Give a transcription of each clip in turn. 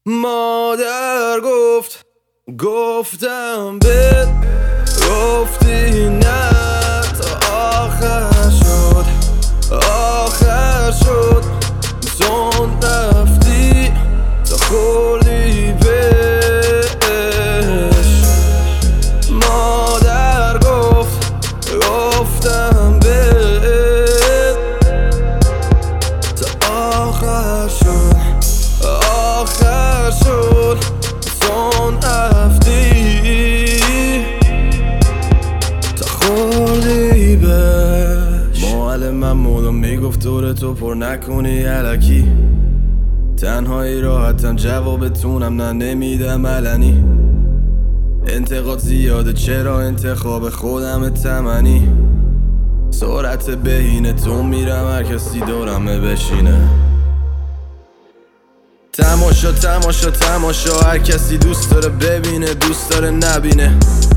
مادر گفتم بهت، گفتی نه تا آخر شد زون رفتی تا خوردی بهش. مادر گفتم بهت تا آخر شد زون رفتی تا خوردی بهش. معلمم مولو میگفت دورتو پر نکنی الکی، تنهایی راحتم جوابتونم نه نمیدم علنی. انتقاد زیاده چرا انتخاب خودم تمنی، سرعت بهینه تو میرم هر کسی دورمه بشینه. تماشا هر کسی دوست داره ببینه دوست داره نبینه.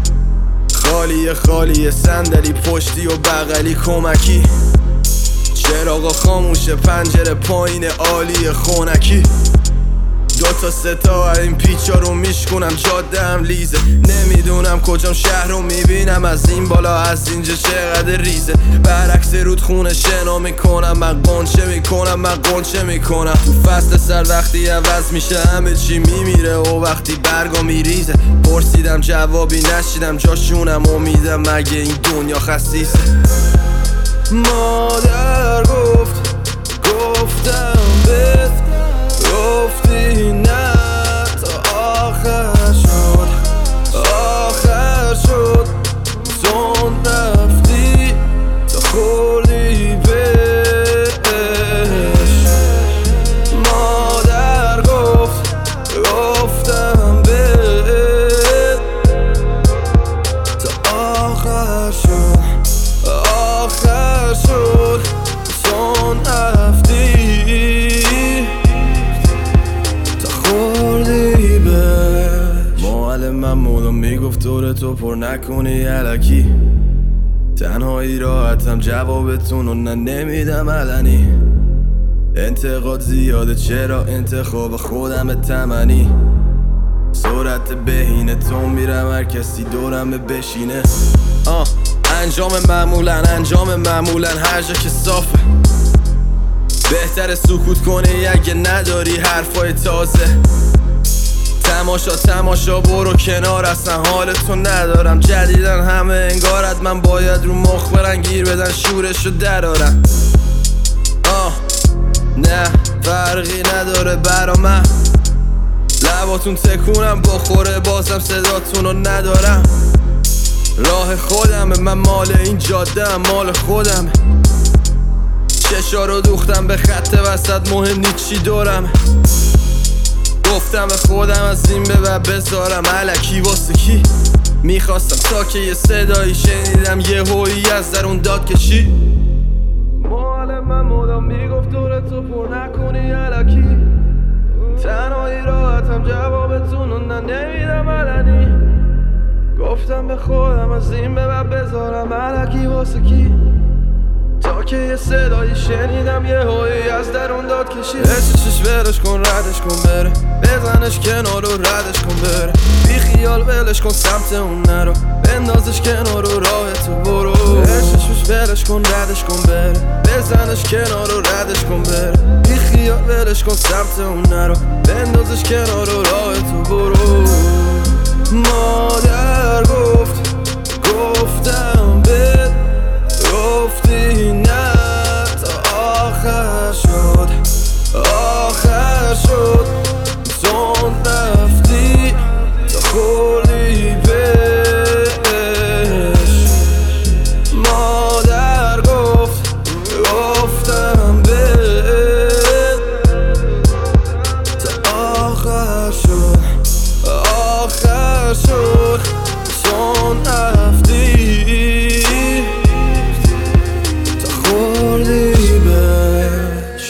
خالیه صندلی پشتی و بغلی کمکی، چراغا خاموشه پنجره پایین عالی خونکی. 2 تا 3 تا این پیچا رو میشکنم جاده هم لیزه. نمیدونم کجام شهر رو میبینم از این بالا از اینجا چقدر ریزه. برعکس رودخونه شنا میکنم من قنچه میکنم تو فصل سر وقتی عوض میشه همه چی میمیره و وقتی برگا میریزه. پرسیدم جوابی نشیدم جاشونم امیدم مگه این دنیا خسیسه. مادر گفتم بهت، گفتی نه تا آخر شد زون رفتی تا خوردی بهش. مادر گفتم بهت تا آخر شد زون رفتی تا خوردی بهش. معلمم مولو میگفت دورتو پر نکنی الکی، تنهایی راحتم جوابتونو نه نمیدم علنی. انتقاد زیاده چرا انتخاب خودم تمنی، سرعت بهینه تو میرم هر کسی دورمه بشینه. انجام معمولا هر جا که صافه، بهتره سکوت کنی اگه نداری حرفای تازه. تماشا برو کنار اصلا حالتو ندارم. جدیدن همه انگارت من باید رو مخ برن گیر بدن شورشو درارن. نه فرقی نداره برا من، لباتون تکونم بخوره بازم صداتونو ندارم. راه خودمه من مال این جاده هم مال خودمه. چشا رو دوختم به خط وسط مهم نیست چی دورم. گفتم به خودم از این به بعد بذارم الکی واسه کی. میخواستم تا که یه صدایی شنیدم یه هویی از درون داد کشی. معلمم مدام میگفت دورتو پر نکنی الکی، تنهایی راحتم جوابتونو نه نمیدم علنی. گفتم به خودم از این به بعد بذارم الکی واسه کی، تا که یه صدایی شنیدم یه هایی از درون داد کشید. چش ولش کن ردش کن بره، بزنش کنار و ردش کن بره. بی خیال ولش کن سمت اون نرو، بندازش کنار و راه تو برو. چش ولش کن ردش کن بره، بزنش کنار و ردش کن بره. بی خیال ولش کن سمت اون نرو، بندازش کنار و راه تو برو. مادر گفتم بهت، گفتی نه تا آخر شد زون رفتی تا خوردی بهش. مادر گفتم بهت تا آخر شد زون رفتی تا خوردی بهش.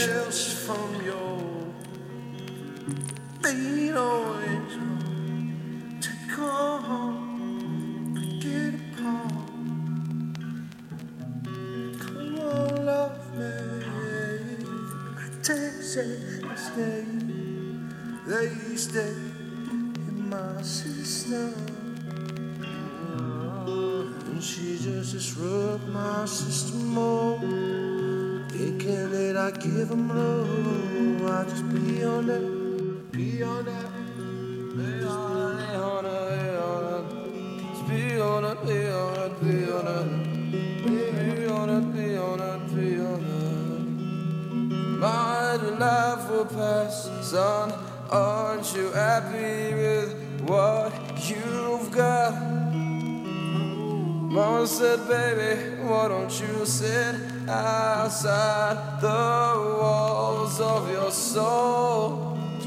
They stay in my system, and she just disrupt my system more. Thinking that I give them love, I just be on that, be on that. Be on it, be on it, be on it, be on it, be on it, be on it, be on it. My life will pass, son. Aren't you happy with what you've got? Mama said, baby, why don't you sit outside the walls of your soul?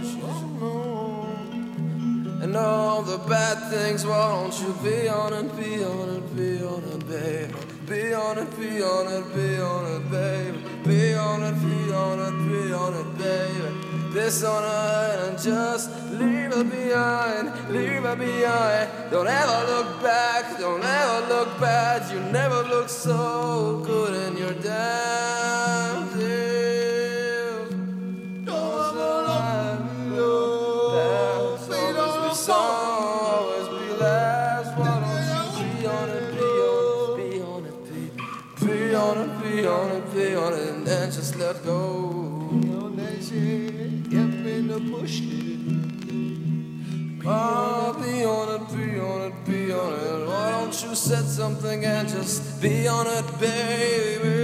And all the bad things, why don't you be on it, be on it, be on it, baby. Be on it, be on it, be on it, baby. Be on it, be on it, be on it, baby. This on her and just leave her behind, leave her behind. Don't ever look back, don't ever look bad. You never look so good in your damn self. Don't ever look back. Always be last. Why don't you be on it, be on it, be on it, be on it, be on it, be on it, and then just let go. Push it. Oh, be on it, be on it, be on it. Why don't you set something and just be on it, baby?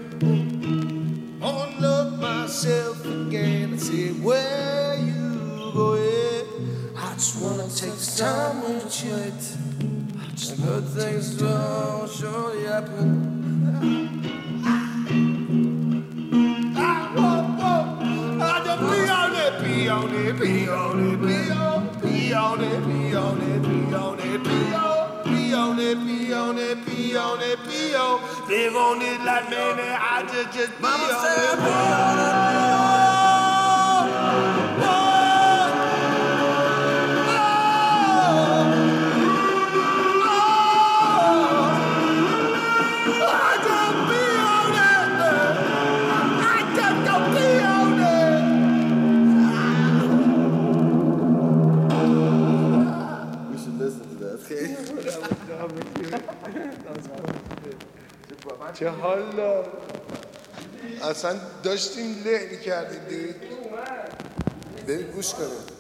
Unlock myself again and see where you going. I just wanna take time with you. And good things don't surely happen. Be on it, be on it, be on it, be on it, be on it, be on it, be on it, be on it, be on it, be on. Live on it like man, I just be on it, be on it. چه حالا اصلا داشتیم له می‌کردیم دیگه بریم گوش کنیم